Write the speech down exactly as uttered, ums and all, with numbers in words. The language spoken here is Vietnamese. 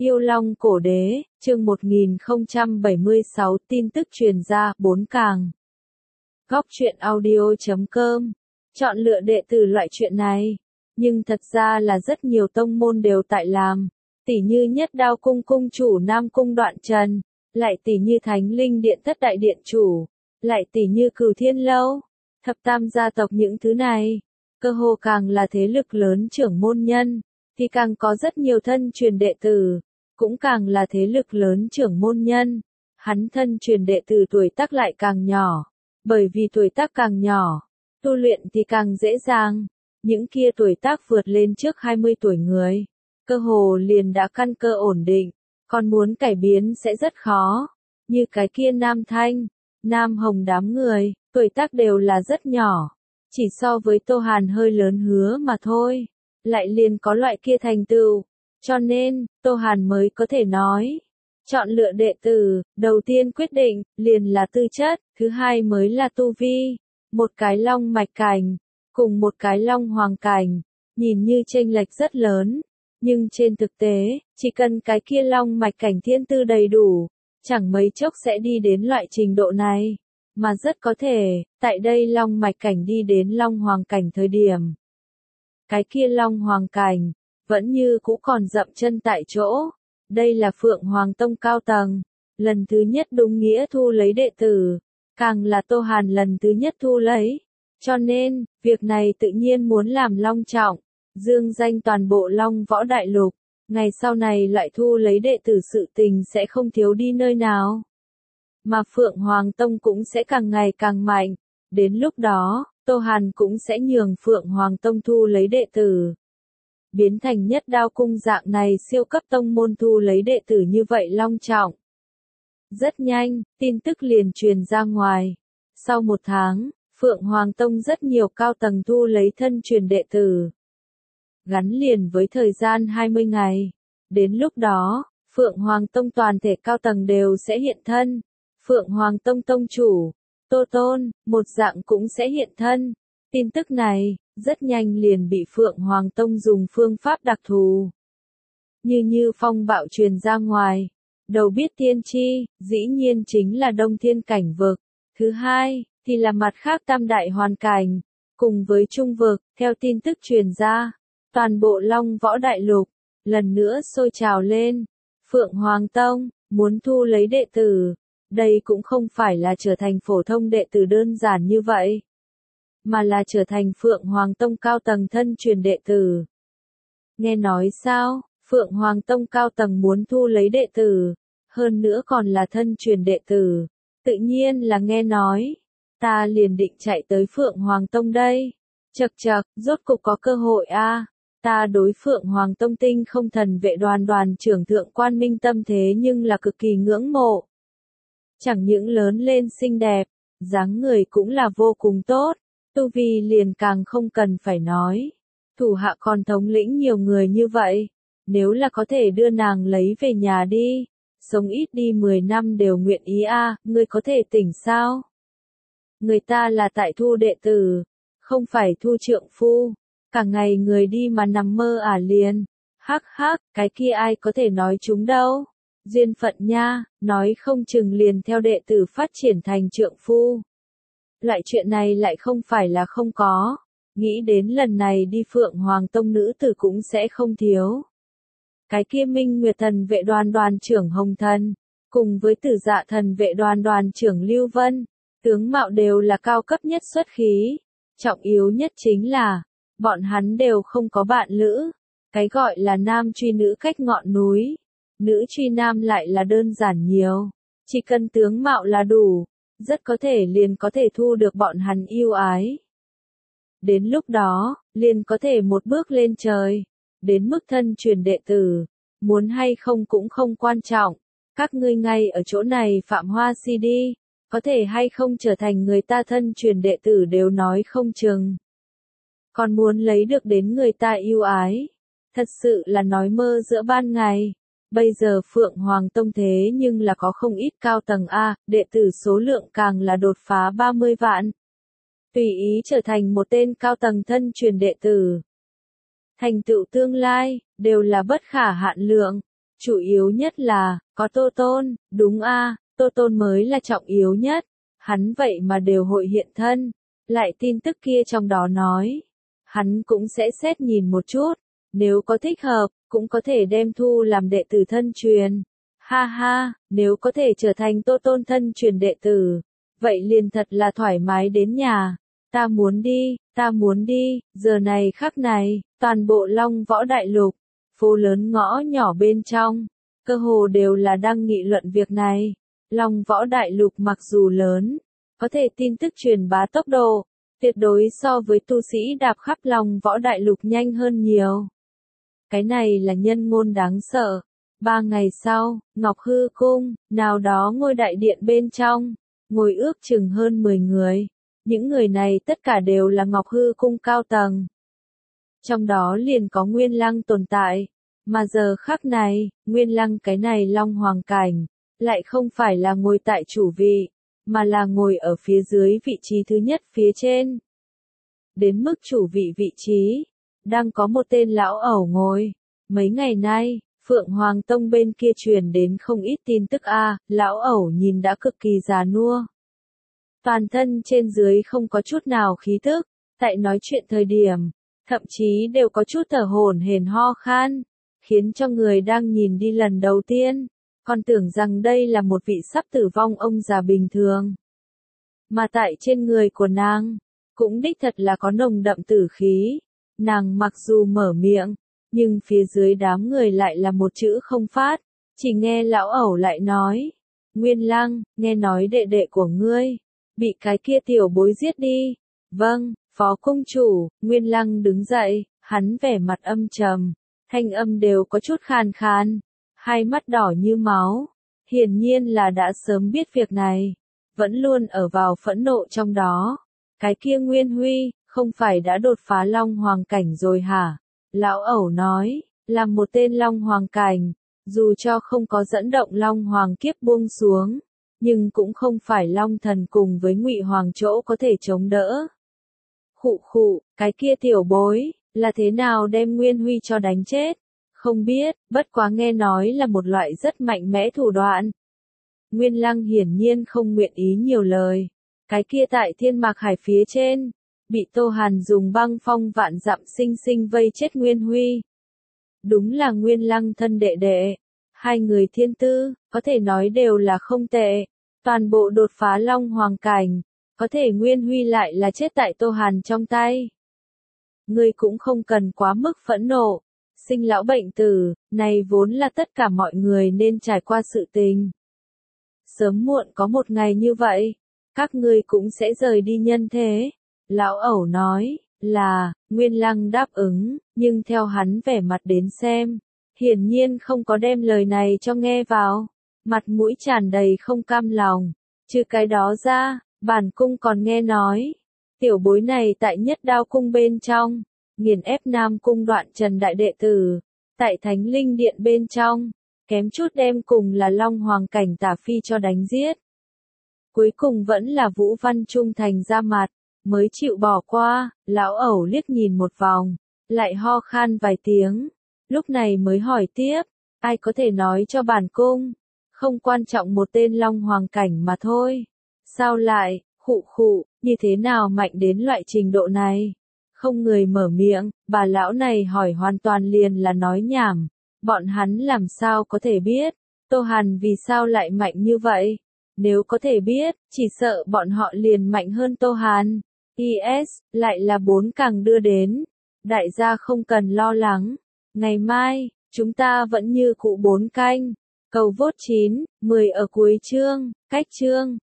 Yêu Long Cổ Đế, chương một nghìn không trăm bảy mươi sáu tin tức truyền ra, bốn càng. Góc truyện audio chấm com. Chọn lựa đệ tử loại chuyện này. Nhưng thật ra là rất nhiều tông môn đều tại làm. Tỷ như Nhất Đao Cung cung chủ Nam Cung Đoạn Trần. Lại tỷ như Thánh Linh Điện Thất Đại Điện chủ. Lại tỷ như Cửu Thiên Lâu. Thập Tam gia tộc những thứ này. Cơ hồ càng là thế lực lớn trưởng môn nhân. Thì càng có rất nhiều thân truyền đệ tử. Cũng càng là thế lực lớn trưởng môn nhân. Hắn thân truyền đệ tử tuổi tác lại càng nhỏ. Bởi vì tuổi tác càng nhỏ, tu luyện thì càng dễ dàng. Những kia tuổi tác vượt lên trước hai mươi tuổi người, cơ hồ liền đã căn cơ ổn định, còn muốn cải biến sẽ rất khó. Như cái kia Nam Thanh, Nam Hồng đám người, tuổi tác đều là rất nhỏ. Chỉ so với Tô Hàn hơi lớn hứa mà thôi, lại liền có loại kia thành tựu. Cho nên, Tô Hàn mới có thể nói. Chọn lựa đệ tử, đầu tiên quyết định, liền là tư chất, thứ hai mới là tu vi. Một cái long mạch cảnh, cùng một cái long hoàng cảnh, nhìn như chênh lệch rất lớn. Nhưng trên thực tế, chỉ cần cái kia long mạch cảnh thiên tư đầy đủ, chẳng mấy chốc sẽ đi đến loại trình độ này. Mà rất có thể, tại đây long mạch cảnh đi đến long hoàng cảnh thời điểm. Cái kia long hoàng cảnh, vẫn như cũ còn dậm chân tại chỗ. Đây là Phượng Hoàng Tông cao tầng, lần thứ nhất đúng nghĩa thu lấy đệ tử, càng là Tô Hàn lần thứ nhất thu lấy. Cho nên, việc này tự nhiên muốn làm long trọng, dương danh toàn bộ Long Võ Đại Lục, ngày sau này lại thu lấy đệ tử sự tình sẽ không thiếu đi nơi nào. Mà Phượng Hoàng Tông cũng sẽ càng ngày càng mạnh, đến lúc đó, Tô Hàn cũng sẽ nhường Phượng Hoàng Tông thu lấy đệ tử. Biến thành Nhất Đao Cung dạng này siêu cấp tông môn thu lấy đệ tử như vậy long trọng. Rất nhanh, tin tức liền truyền ra ngoài. Sau một tháng, Phượng Hoàng Tông rất nhiều cao tầng thu lấy thân truyền đệ tử. Gắn liền với thời gian hai mươi ngày. Đến lúc đó, Phượng Hoàng Tông toàn thể cao tầng đều sẽ hiện thân. Phượng Hoàng Tông Tông chủ, Tô Tôn, một dạng cũng sẽ hiện thân. Tin tức này, rất nhanh liền bị Phượng Hoàng Tông dùng phương pháp đặc thù. Như như phong bạo truyền ra ngoài. Đầu biết tiên tri, dĩ nhiên chính là Đông Thiên cảnh vực. Thứ hai, thì là mặt khác tam đại hoàn cảnh. Cùng với trung vực, theo tin tức truyền ra. Toàn bộ Long Võ Đại Lục, lần nữa sôi trào lên. Phượng Hoàng Tông, muốn thu lấy đệ tử. Đây cũng không phải là trở thành phổ thông đệ tử đơn giản như vậy. Mà là trở thành Phượng Hoàng Tông cao tầng thân truyền đệ tử. Nghe nói sao, Phượng Hoàng Tông cao tầng muốn thu lấy đệ tử, hơn nữa còn là thân truyền đệ tử. Tự nhiên là nghe nói, ta liền định chạy tới Phượng Hoàng Tông đây. Chậc chậc, rốt cục có cơ hội a. À. Ta đối Phượng Hoàng Tông tinh không thần vệ đoàn đoàn trưởng thượng quan minh tâm thế nhưng là cực kỳ ngưỡng mộ. Chẳng những lớn lên xinh đẹp, dáng người cũng là vô cùng tốt. Tu vi liền càng không cần phải nói. Thủ hạ còn thống lĩnh nhiều người như vậy. Nếu là có thể đưa nàng lấy về nhà đi. Sống ít đi mười năm đều nguyện ý a. À, ngươi có thể tỉnh sao? Người ta là tại thu đệ tử. Không phải thu trượng phu. Cả ngày người đi mà nằm mơ ả liền. Hắc hắc, cái kia ai có thể nói chúng đâu. Duyên phận nha, nói không chừng liền theo đệ tử phát triển thành trượng phu. Loại chuyện này lại không phải là không có. Nghĩ đến lần này đi Phượng Hoàng Tông nữ tử cũng sẽ không thiếu. Cái kia Minh Nguyệt Thần vệ đoàn đoàn trưởng Hồng Thần, cùng với Tử Dạ Thần vệ đoàn đoàn trưởng Lưu Vân, tướng mạo đều là cao cấp nhất xuất khí. Trọng yếu nhất chính là, bọn hắn đều không có bạn lữ. Cái gọi là nam truy nữ cách ngọn núi, nữ truy nam lại là đơn giản nhiều. Chỉ cần tướng mạo là đủ. Rất có thể liền có thể thu được bọn hắn yêu ái. Đến lúc đó, liền có thể một bước lên trời. Đến mức thân truyền đệ tử. Muốn hay không cũng không quan trọng. Các ngươi ngay ở chỗ này phạm hoa si đi. Có thể hay không trở thành người ta thân truyền đệ tử đều nói không chừng. Còn muốn lấy được đến người ta yêu ái. Thật sự là nói mơ giữa ban ngày. Bây giờ Phượng Hoàng Tông thế nhưng là có không ít cao tầng A, đệ tử số lượng càng là đột phá ba mươi vạn. Tùy ý trở thành một tên cao tầng thân truyền đệ tử. Thành tựu tương lai, đều là bất khả hạn lượng. Chủ yếu nhất là, có Tô Tôn, đúng a, Tô Tôn mới là trọng yếu nhất. Hắn vậy mà đều hội hiện thân. Lại tin tức kia trong đó nói. Hắn cũng sẽ xét nhìn một chút. Nếu có thích hợp, cũng có thể đem thu làm đệ tử thân truyền. Ha ha, nếu có thể trở thành Tô Tôn thân truyền đệ tử. Vậy liền thật là thoải mái đến nhà. Ta muốn đi, ta muốn đi, giờ này khắc này, toàn bộ Long Võ Đại Lục, phố lớn ngõ nhỏ bên trong, cơ hồ đều là đang nghị luận việc này. Long Võ Đại Lục mặc dù lớn, có thể tin tức truyền bá tốc độ, tuyệt đối so với tu sĩ đạp khắp Long Võ Đại Lục nhanh hơn nhiều. Cái này là nhân ngôn đáng sợ. Ba ngày sau, Ngọc Hư Cung, nào đó ngôi đại điện bên trong, ngồi ước chừng hơn mười người. Những người này tất cả đều là Ngọc Hư Cung cao tầng. Trong đó liền có Nguyên Lăng tồn tại. Mà giờ khắc này, Nguyên Lăng cái này Long Hoàng cảnh, lại không phải là ngồi tại chủ vị, mà là ngồi ở phía dưới vị trí thứ nhất phía trên. Đến mức chủ vị vị trí, đang có một tên lão ẩu ngồi. Mấy ngày nay, Phượng Hoàng Tông bên kia truyền đến không ít tin tức a, lão ẩu nhìn đã cực kỳ già nua. Toàn thân trên dưới không có chút nào khí tức, tại nói chuyện thời điểm, thậm chí đều có chút thở hổn hển ho khan, khiến cho người đang nhìn đi lần đầu tiên, còn tưởng rằng đây là một vị sắp tử vong ông già bình thường. Mà tại trên người của nàng, cũng đích thật là có nồng đậm tử khí, nàng mặc dù mở miệng, nhưng phía dưới đám người lại là một chữ không phát, chỉ nghe lão ẩu lại nói, Nguyên Lăng, nghe nói đệ đệ của ngươi, bị cái kia tiểu bối giết đi. Vâng, phó cung chủ. Nguyên Lăng đứng dậy, hắn vẻ mặt âm trầm, thanh âm đều có chút khàn khàn, hai mắt đỏ như máu, hiển nhiên là đã sớm biết việc này, vẫn luôn ở vào phẫn nộ trong đó. Cái kia Nguyên Huy, không phải đã đột phá Long Hoàng cảnh rồi hả? Lão ẩu nói, là một tên Long Hoàng cảnh, dù cho không có dẫn động Long Hoàng kiếp buông xuống, nhưng cũng không phải Long Thần cùng với Ngụy Hoàng chỗ có thể chống đỡ. Khụ khụ, cái kia tiểu bối, là thế nào đem Nguyên Huy cho đánh chết? Không biết, bất quá nghe nói là một loại rất mạnh mẽ thủ đoạn. Nguyên Lăng hiển nhiên không nguyện ý nhiều lời. Cái kia tại Thiên Mạc Hải phía trên, bị Tô Hàn dùng băng phong vạn dặm sinh sinh vây chết Nguyên Huy. Đúng là Nguyên Lăng thân đệ đệ. Hai người thiên tư, có thể nói đều là không tệ. Toàn bộ đột phá Long Hoàng cảnh, có thể Nguyên Huy lại là chết tại Tô Hàn trong tay. Ngươi cũng không cần quá mức phẫn nộ. Sinh lão bệnh tử, này vốn là tất cả mọi người nên trải qua sự tình. Sớm muộn có một ngày như vậy, các ngươi cũng sẽ rời đi nhân thế. Lão ẩu nói, là, Nguyên Lăng đáp ứng, nhưng theo hắn vẻ mặt đến xem, hiển nhiên không có đem lời này cho nghe vào, mặt mũi tràn đầy không cam lòng. Trừ cái đó ra, bản cung còn nghe nói, tiểu bối này tại Nhất Đao cung bên trong, nghiền ép Nam cung Đoạn Trần đại đệ tử, tại Thánh Linh điện bên trong, kém chút đem cùng là Long Hoàng cảnh Tả Phi cho đánh giết. Cuối cùng vẫn là Vũ Văn Trung Thành ra mặt, mới chịu bỏ qua. Lão ẩu liếc nhìn một vòng, lại ho khan vài tiếng, lúc này mới hỏi tiếp, ai có thể nói cho bản cung, không quan trọng một tên Long Hoàng cảnh mà thôi. Sao lại, khụ khụ, như thế nào mạnh đến loại trình độ này? Không người mở miệng, bà lão này hỏi hoàn toàn liền là nói nhảm, bọn hắn làm sao có thể biết, Tô Hàn vì sao lại mạnh như vậy? Nếu có thể biết, chỉ sợ bọn họ liền mạnh hơn Tô Hàn. i ét, lại là bốn càng đưa đến. Đại gia không cần lo lắng. Ngày mai, chúng ta vẫn như cũ bốn canh. Cầu vote chín, mười ở cuối chương, cách chương.